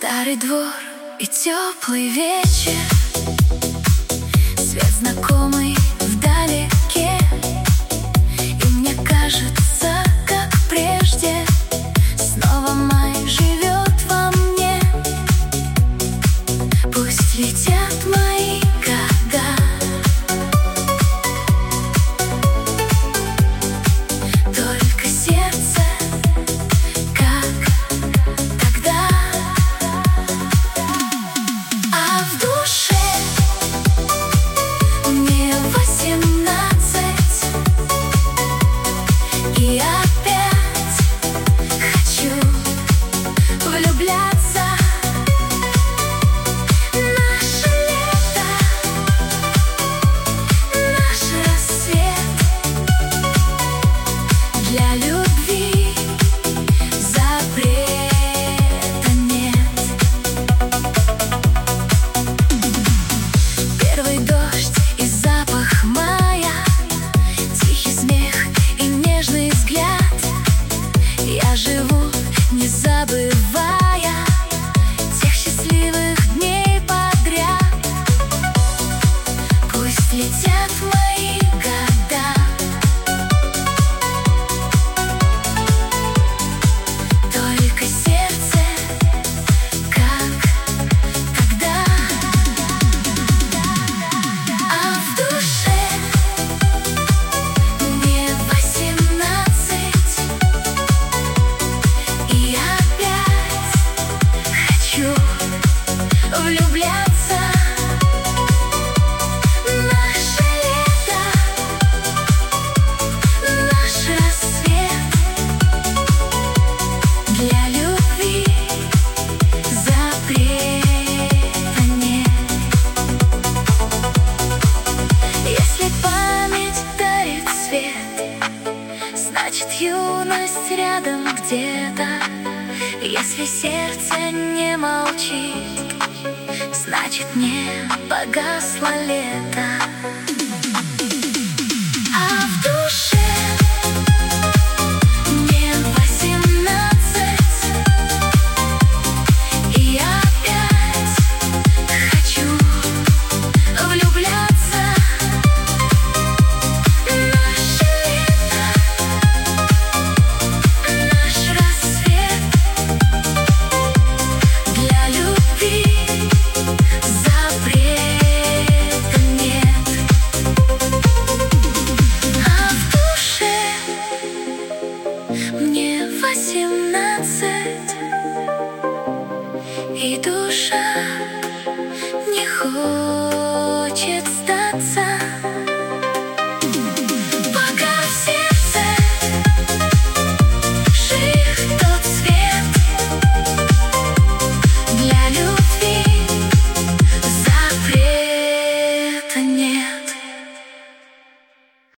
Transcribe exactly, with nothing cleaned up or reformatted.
Старый двор и теплый вечер, свет знакомый вдалеке, и мне кажется, как прежде, снова май живет во мне. Пусть летят мои года, только сердце как тогда. А в душе мне восемнадцать, и опять хочу влюбляться. Наше лето, наш рассвет, для любви запрета нет. Первый дождь и запах мая, тихий смех и нежный взгляд. Я живу, не забывая тех счастливых дней подряд. Пусть летят мои года, только сердце как тогда. А в душе мне восемнадцать, и опять хочу влюбляться. Наше лето, наш рассвет, для любви запрета нет. Если память дарит свет, значит юность рядом где-то. Если сердце не молчит, значит не погасло лето.